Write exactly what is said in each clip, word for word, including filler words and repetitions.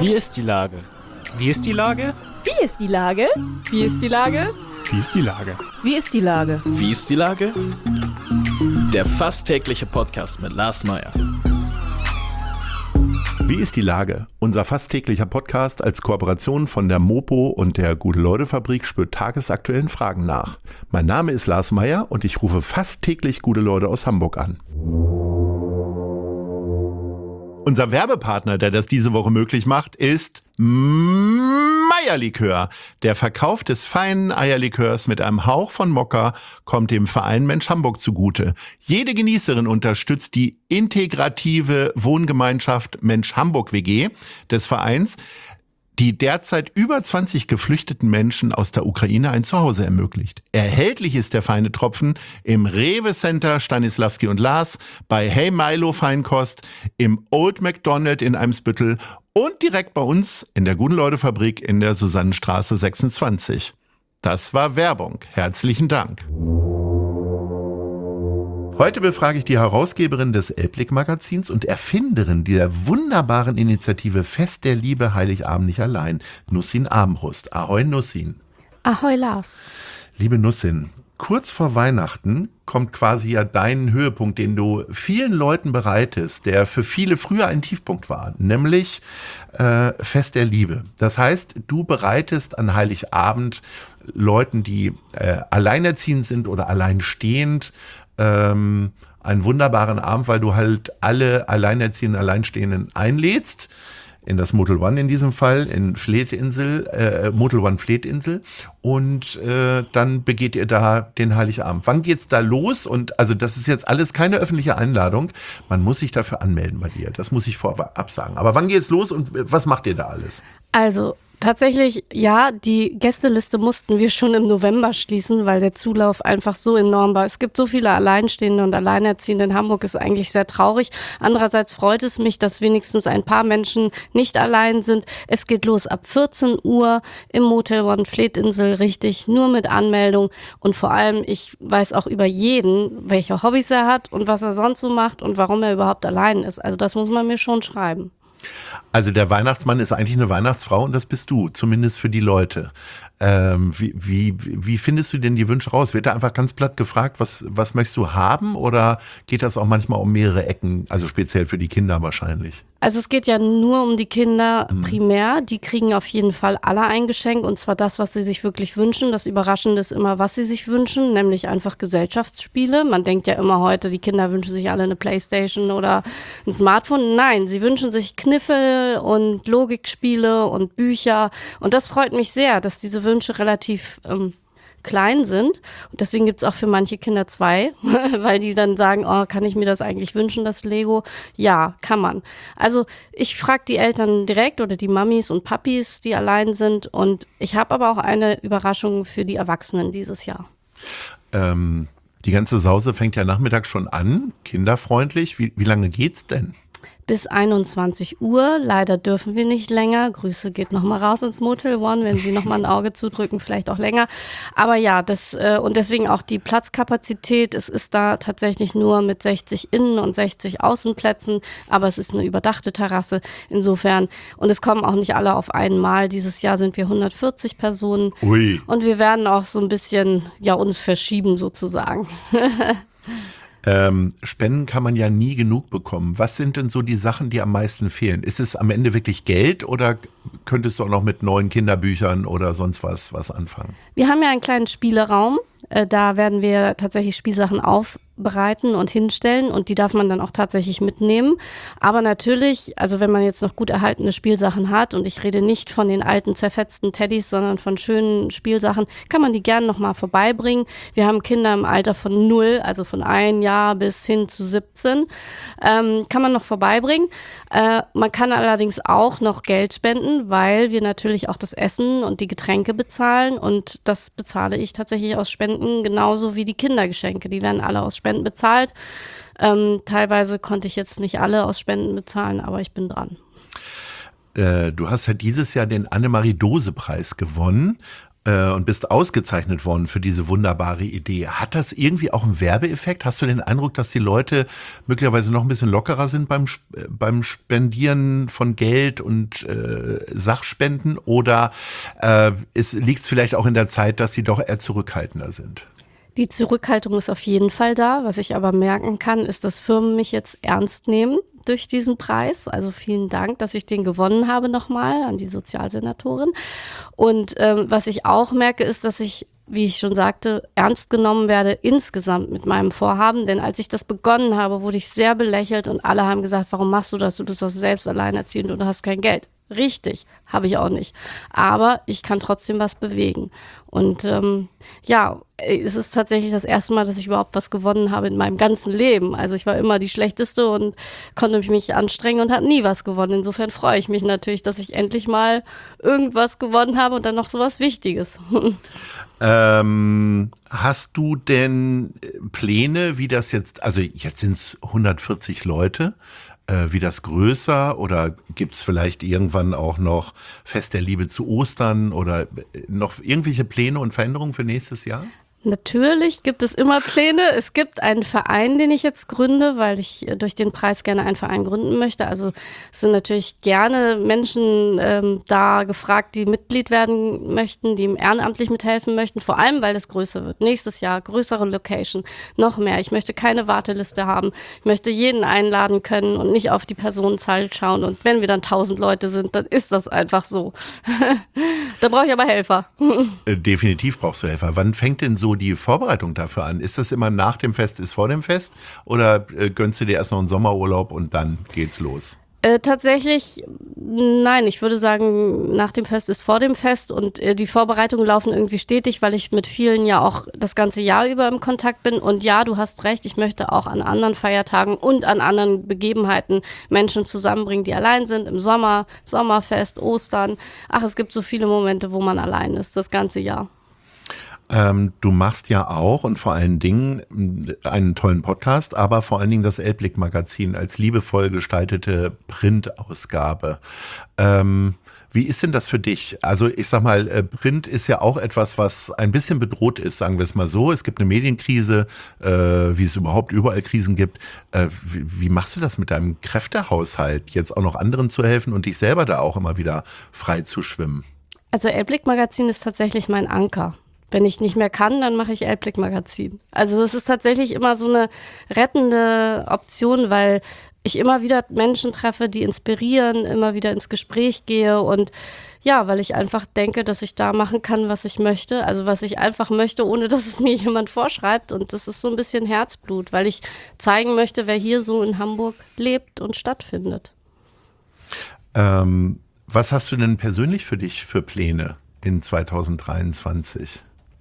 Wie ist die Lage? Wie ist die Lage? Wie ist die Lage? Wie ist die Lage? Wie ist die Lage? Wie ist die Lage? Wie ist die Lage? Der fast tägliche Podcast mit Lars Meyer. Wie ist die Lage? Unser fast täglicher Podcast als Kooperation von der Mopo und der Gute-Leute-Fabrik spürt tagesaktuellen Fragen nach. Mein Name ist Lars Meyer und ich rufe fast täglich gute Leute aus Hamburg an. Unser Werbepartner, der das diese Woche möglich macht, ist Meyer-Likör. Der Verkauf des feinen Eierlikörs mit einem Hauch von Mokka kommt dem Verein Mensch Hamburg zugute. Jede Genießerin unterstützt die integrative Wohngemeinschaft Mensch Hamburg W G des Vereins, die derzeit über zwanzig geflüchteten Menschen aus der Ukraine ein Zuhause ermöglicht. Erhältlich ist der feine Tropfen im Rewe Center Stanislavski und Lars, bei Hey Milo Feinkost, im Old McDonald in Eimsbüttel und direkt bei uns in der Gute-Leute-Fabrik in der Susannenstraße sechsundzwanzig. Das war Werbung. Herzlichen Dank. Heute befrage ich die Herausgeberin des Elbblick-Magazins und Erfinderin dieser wunderbaren Initiative Fest der Liebe Heiligabend nicht allein, Nussin Armbrust. Ahoi Nussin. Ahoi Lars. Liebe Nussin, kurz vor Weihnachten kommt quasi ja dein Höhepunkt, den du vielen Leuten bereitest, der für viele früher ein Tiefpunkt war, nämlich äh, Fest der Liebe. Das heißt, du bereitest an Heiligabend Leuten, die äh, alleinerziehend sind oder alleinstehend, ähm, einen wunderbaren Abend, weil du halt alle alleinerziehenden, Alleinstehenden einlädst. In das Motel One in diesem Fall, in Fleetinsel, äh, Motel One Fleetinsel. Und äh, dann begeht ihr da den Heiligabend. Wann geht's da los? Und also das ist jetzt alles keine öffentliche Einladung. Man muss sich dafür anmelden bei dir. Das muss ich vorab sagen. Aber wann geht's los und was macht ihr da alles? Also tatsächlich, ja, die Gästeliste mussten wir schon im November schließen, weil der Zulauf einfach so enorm war. Es gibt so viele Alleinstehende und Alleinerziehende in Hamburg, ist eigentlich sehr traurig. Andererseits freut es mich, dass wenigstens ein paar Menschen nicht allein sind. Es geht los ab vierzehn Uhr im Motel One Fleetinsel, richtig, nur mit Anmeldung. Und vor allem, ich weiß auch über jeden, welche Hobbys er hat und was er sonst so macht und warum er überhaupt allein ist. Also das muss man mir schon schreiben. Also der Weihnachtsmann ist eigentlich eine Weihnachtsfrau und das bist du, zumindest für die Leute. Ähm, wie, wie, wie findest du denn die Wünsche raus? Wird da einfach ganz platt gefragt, was, was möchtest du haben, oder geht das auch manchmal um mehrere Ecken, also speziell für die Kinder wahrscheinlich? Also es geht ja nur um die Kinder primär. Die kriegen auf jeden Fall alle ein Geschenk, und zwar das, was sie sich wirklich wünschen. Das Überraschende ist immer, was sie sich wünschen, nämlich einfach Gesellschaftsspiele. Man denkt ja immer heute, die Kinder wünschen sich alle eine Playstation oder ein Smartphone. Nein, sie wünschen sich Kniffel und Logikspiele und Bücher. Und das freut mich sehr, dass diese Wünsche relativ ähm, klein sind. Und deswegen gibt es auch für manche Kinder zwei, weil die dann sagen, oh, kann ich mir das eigentlich wünschen, das Lego? Ja, kann man. Also ich frage die Eltern direkt oder die Mamis und Papis, die allein sind. Und ich habe aber auch eine Überraschung für die Erwachsenen dieses Jahr. Ähm, die ganze Sause fängt ja nachmittags schon an, kinderfreundlich. Wie, wie lange geht's denn? Bis einundzwanzig Uhr. Leider dürfen wir nicht länger. Grüße geht nochmal raus ins Motel One, wenn Sie nochmal ein Auge zudrücken, vielleicht auch länger. Aber ja, das äh, und deswegen auch die Platzkapazität. Es ist da tatsächlich nur mit sechzig Innen- und sechzig Außenplätzen, aber es ist eine überdachte Terrasse. Insofern, und es kommen auch nicht alle auf einmal. Dieses Jahr sind wir hundertvierzig Personen. Ui. Und wir werden auch so ein bisschen, ja, uns verschieben sozusagen. Ähm, Spenden kann man ja nie genug bekommen. Was sind denn so die Sachen, die am meisten fehlen? Ist es am Ende wirklich Geld oder könntest du auch noch mit neuen Kinderbüchern oder sonst was, was anfangen? Wir haben ja einen kleinen Spieleraum. Äh, da werden wir tatsächlich Spielsachen aufbereiten und hinstellen, und die darf man dann auch tatsächlich mitnehmen. Aber natürlich, also wenn man jetzt noch gut erhaltene Spielsachen hat, und ich rede nicht von den alten zerfetzten Teddys, sondern von schönen Spielsachen, kann man die gerne nochmal vorbeibringen. Wir haben Kinder im Alter von null, also von ein Jahr bis hin zu siebzehn, ähm, kann man noch vorbeibringen. Äh, man kann allerdings auch noch Geld spenden, weil wir natürlich auch das Essen und die Getränke bezahlen, und das bezahle ich tatsächlich aus Spenden, genauso wie die Kindergeschenke. Die werden alle aus Spenden bezahlt. Ähm, teilweise konnte ich jetzt nicht alle aus Spenden bezahlen, aber ich bin dran. Äh, du hast ja dieses Jahr den Annemarie-Dose-Preis gewonnen. und bist ausgezeichnet worden für diese wunderbare Idee. Hat das irgendwie auch einen Werbeeffekt? Hast du den Eindruck, dass die Leute möglicherweise noch ein bisschen lockerer sind beim, beim Spendieren von Geld und äh, Sachspenden? Oder äh, liegt es vielleicht auch in der Zeit, dass sie doch eher zurückhaltender sind? Die Zurückhaltung ist auf jeden Fall da. Was ich aber merken kann, ist, dass Firmen mich jetzt ernst nehmen durch diesen Preis. Also vielen Dank, dass ich den gewonnen habe nochmal an die Sozialsenatorin. Und ähm, was ich auch merke, ist, dass ich, wie ich schon sagte, ernst genommen werde insgesamt mit meinem Vorhaben. Denn als ich das begonnen habe, wurde ich sehr belächelt und alle haben gesagt, warum machst du das? Du bist doch selbst alleinerziehend und du hast kein Geld. Richtig, habe ich auch nicht. Aber ich kann trotzdem was bewegen. Und ähm, ja, es ist tatsächlich das erste Mal, dass ich überhaupt was gewonnen habe in meinem ganzen Leben. Also ich war immer die Schlechteste und konnte mich anstrengen und habe nie was gewonnen. Insofern freue ich mich natürlich, dass ich endlich mal irgendwas gewonnen habe und dann noch so was Wichtiges. Ähm, hast du denn Pläne, wie das jetzt, also jetzt sind es hundertvierzig Leute, äh, wie das größer oder gibt es vielleicht irgendwann auch noch Fest der Liebe zu Ostern oder noch irgendwelche Pläne und Veränderungen für nächstes Jahr? Natürlich gibt es immer Pläne. Es gibt einen Verein, den ich jetzt gründe, weil ich durch den Preis gerne einen Verein gründen möchte. Also es sind natürlich gerne Menschen ähm, da gefragt, die Mitglied werden möchten, die ihm ehrenamtlich mithelfen möchten. Vor allem, weil es größer wird. Nächstes Jahr größere Location, noch mehr. Ich möchte keine Warteliste haben. Ich möchte jeden einladen können und nicht auf die Personenzahl schauen. Und wenn wir dann tausend Leute sind, dann ist das einfach so. Da brauche ich aber Helfer. Definitiv brauchst du Helfer. Wann fängt denn so die Vorbereitung dafür an? Ist das immer nach dem Fest, ist vor dem Fest? Oder äh, gönnst du dir erst noch einen Sommerurlaub und dann geht's los? Äh, tatsächlich, nein, ich würde sagen, nach dem Fest ist vor dem Fest und äh, die Vorbereitungen laufen irgendwie stetig, weil ich mit vielen ja auch das ganze Jahr über im Kontakt bin. Und ja, du hast recht, ich möchte auch an anderen Feiertagen und an anderen Begebenheiten Menschen zusammenbringen, die allein sind, im Sommer, Sommerfest, Ostern. Ach, es gibt so viele Momente, wo man allein ist, das ganze Jahr. Ähm, du machst ja auch und vor allen Dingen einen tollen Podcast, aber vor allen Dingen das Elbblick-Magazin als liebevoll gestaltete Printausgabe. Ähm, wie ist denn das für dich? Also ich sag mal, Print ist ja auch etwas, was ein bisschen bedroht ist, sagen wir es mal so. Es gibt eine Medienkrise, äh, wie es überhaupt überall Krisen gibt. Äh, wie, wie machst du das mit deinem Kräftehaushalt, jetzt auch noch anderen zu helfen und dich selber da auch immer wieder frei zu schwimmen? Also Elbblick-Magazin ist tatsächlich mein Anker. Wenn ich nicht mehr kann, dann mache ich Elbblick-Magazin. Also das ist tatsächlich immer so eine rettende Option, weil ich immer wieder Menschen treffe, die inspirieren, immer wieder ins Gespräch gehe und ja, weil ich einfach denke, dass ich da machen kann, was ich möchte, also was ich einfach möchte, ohne dass es mir jemand vorschreibt und das ist so ein bisschen Herzblut, weil ich zeigen möchte, wer hier so in Hamburg lebt und stattfindet. Ähm, was hast du denn persönlich für dich für Pläne in zweitausenddreiundzwanzig?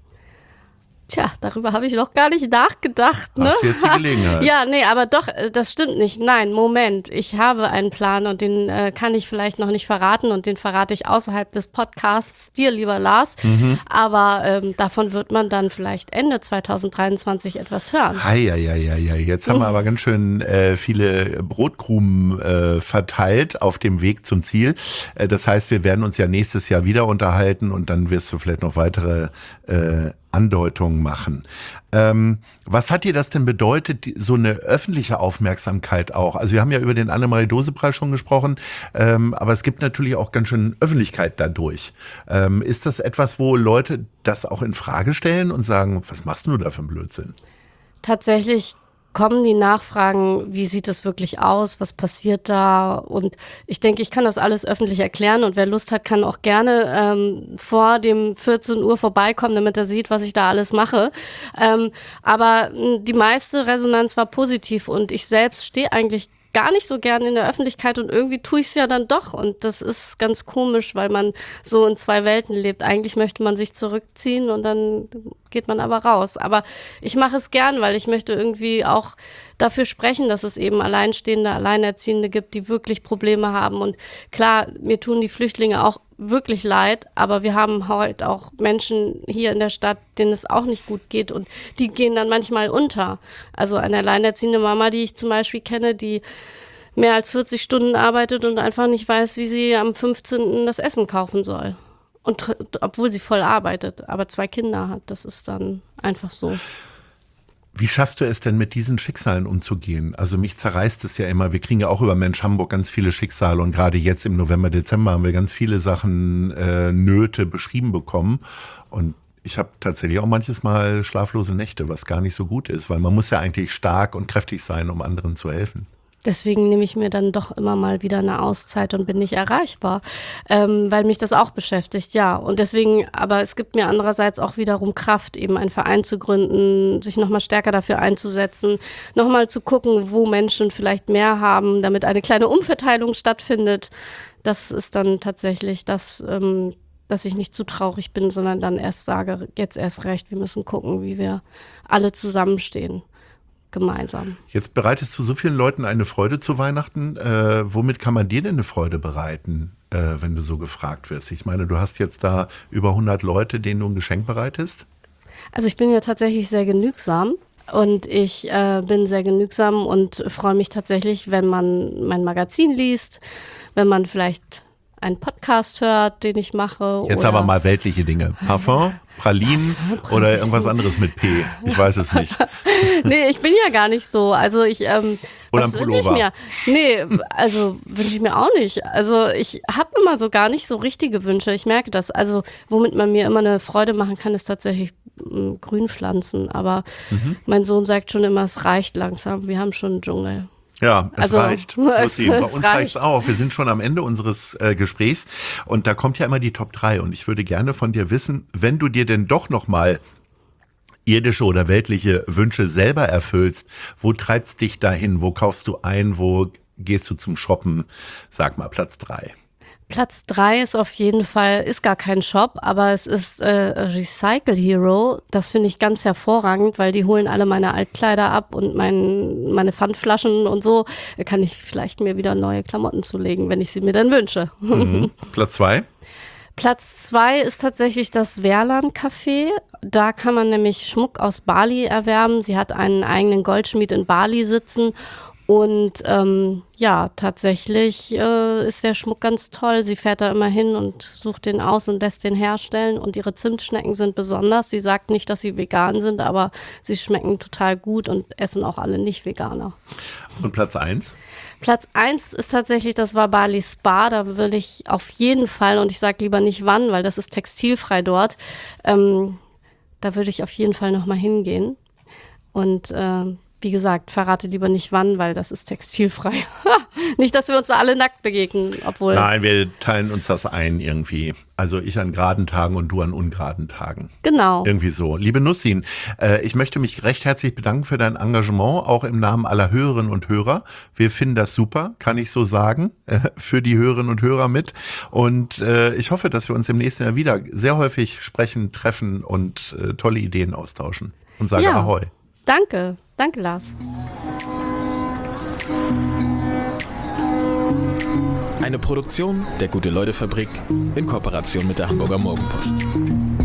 Tja, darüber habe ich noch gar nicht nachgedacht. Ne? Hast du jetzt die Gelegenheit? Ja, nee, aber doch, das stimmt nicht. Nein, Moment, ich habe einen Plan und den äh, kann ich vielleicht noch nicht verraten und den verrate ich außerhalb des Podcasts dir, lieber Lars. Mhm. Aber ähm, davon wird man dann vielleicht Ende zweitausenddreiundzwanzig etwas hören. Hei, hei, hei, hei. Jetzt haben wir aber ganz schön äh, viele Brotkrumen äh, verteilt auf dem Weg zum Ziel. Äh, das heißt, wir werden uns ja nächstes Jahr wieder unterhalten und dann wirst du vielleicht noch weitere äh, Andeutungen machen. Ähm, was hat dir das denn bedeutet, die, so eine öffentliche Aufmerksamkeit auch? Also wir haben ja über den Annemarie-Dose-Preis schon gesprochen, ähm, aber es gibt natürlich auch ganz schön Öffentlichkeit dadurch. Ähm, ist das etwas, wo Leute das auch in Frage stellen und sagen, was machst du da für einen Blödsinn? Tatsächlich kommen die Nachfragen, wie sieht es wirklich aus, was passiert da? Und ich denke, ich kann das alles öffentlich erklären und wer Lust hat, kann auch gerne ähm, vor dem vierzehn Uhr vorbeikommen, damit er sieht, was ich da alles mache. Ähm, aber mh, die meiste Resonanz war positiv und ich selbst stehe eigentlich gar nicht so gern in der Öffentlichkeit und irgendwie tue ich es ja dann doch und das ist ganz komisch, weil man so in zwei Welten lebt. Eigentlich möchte man sich zurückziehen und dann geht man aber raus. Aber ich mache es gern, weil ich möchte irgendwie auch dafür sprechen, dass es eben Alleinstehende, Alleinerziehende gibt, die wirklich Probleme haben. Und klar, mir tun die Flüchtlinge auch wirklich leid, aber wir haben halt auch Menschen hier in der Stadt, denen es auch nicht gut geht und die gehen dann manchmal unter. Also eine alleinerziehende Mama, die ich zum Beispiel kenne, die mehr als vierzig Stunden arbeitet und einfach nicht weiß, wie sie am fünfzehnten das Essen kaufen soll. Und tr- obwohl sie voll arbeitet, aber zwei Kinder hat, das ist dann einfach so. Wie schaffst du es denn, mit diesen Schicksalen umzugehen? Also mich zerreißt es ja immer. Wir kriegen ja auch über Mensch Hamburg ganz viele Schicksale und gerade jetzt im November, Dezember haben wir ganz viele Sachen, äh, Nöte beschrieben bekommen. Und ich habe tatsächlich auch manches Mal schlaflose Nächte, was gar nicht so gut ist, weil man muss ja eigentlich stark und kräftig sein, um anderen zu helfen. Deswegen nehme ich mir dann doch immer mal wieder eine Auszeit und bin nicht erreichbar, ähm, weil mich das auch beschäftigt, ja. Und deswegen, aber es gibt mir andererseits auch wiederum Kraft, eben einen Verein zu gründen, sich nochmal stärker dafür einzusetzen, nochmal zu gucken, wo Menschen vielleicht mehr haben, damit eine kleine Umverteilung stattfindet. Das ist dann tatsächlich das, ähm, dass ich nicht zu traurig bin, sondern dann erst sage, jetzt erst recht, wir müssen gucken, wie wir alle zusammenstehen. Gemeinsam. Jetzt bereitest du so vielen Leuten eine Freude zu Weihnachten. Äh, womit kann man dir denn eine Freude bereiten, äh, wenn du so gefragt wirst? Ich meine, du hast jetzt da über hundert Leute, denen du ein Geschenk bereitest. Also ich bin ja tatsächlich sehr genügsam und ich äh, bin sehr genügsam und freue mich tatsächlich, wenn man mein Magazin liest, wenn man vielleicht einen Podcast hört, den ich mache. Jetzt oder aber mal weltliche Dinge. Parfum, Pralinen oder irgendwas anderes mit P. Ich weiß es nicht. Nee, ich bin ja gar nicht so. Also ich, ähm, Oder was ein wünsche ich Pullover. mir? Nee, also wünsche ich mir auch nicht. Also ich habe immer so gar nicht so richtige Wünsche. Ich merke das. Also womit man mir immer eine Freude machen kann, ist tatsächlich m, Grünpflanzen. Aber Mhm. mein Sohn sagt schon immer, es reicht langsam. Wir haben schon einen Dschungel. Ja, es Also, reicht. es- Lucy, bei es uns reicht. reicht's auch. Wir sind schon am Ende unseres äh, Gesprächs und da kommt ja immer die Top drei und ich würde gerne von dir wissen, wenn du dir denn doch noch mal irdische oder weltliche Wünsche selber erfüllst, wo treibt's dich dahin? Wo kaufst du ein? Wo gehst du zum Shoppen? Sag mal, Platz drei. Platz drei ist auf jeden Fall, ist gar kein Shop, aber es ist äh, Recycle Hero. Das finde ich ganz hervorragend, weil die holen alle meine Altkleider ab und mein, meine Pfandflaschen und so. Da kann ich vielleicht mir wieder neue Klamotten zulegen, wenn ich sie mir dann wünsche. Mhm. Platz zwei? Platz zwei ist tatsächlich das Verlan Café. Da kann man nämlich Schmuck aus Bali erwerben. Sie hat einen eigenen Goldschmied in Bali sitzen. Und ähm, ja, tatsächlich äh, ist der Schmuck ganz toll. Sie fährt da immer hin und sucht den aus und lässt den herstellen. Und ihre Zimtschnecken sind besonders. Sie sagt nicht, dass sie vegan sind, aber sie schmecken total gut und essen auch alle Nicht-Veganer. Und Platz eins? Platz eins ist tatsächlich das Wabali Spa. Da will ich auf jeden Fall, und ich sage lieber nicht wann, weil das ist textilfrei dort, ähm, da würde ich auf jeden Fall nochmal hingehen. Und äh, wie gesagt, verrate lieber nicht wann, weil das ist textilfrei. Nicht, dass wir uns da alle nackt begegnen, obwohl... Nein, wir teilen uns das ein irgendwie. Also ich an geraden Tagen und du an ungeraden Tagen. Genau. Irgendwie so. Liebe Nussin, äh, ich möchte mich recht herzlich bedanken für dein Engagement, auch im Namen aller Hörerinnen und Hörer. Wir finden das super, kann ich so sagen, äh, für die Hörerinnen und Hörer mit. Und äh, ich hoffe, dass wir uns im nächsten Jahr wieder sehr häufig sprechen, treffen und äh, tolle Ideen austauschen. Und sage Ja. Ahoi. Danke. Danke, Lars. Eine Produktion der Gute-Leute-Fabrik in Kooperation mit der Hamburger Morgenpost.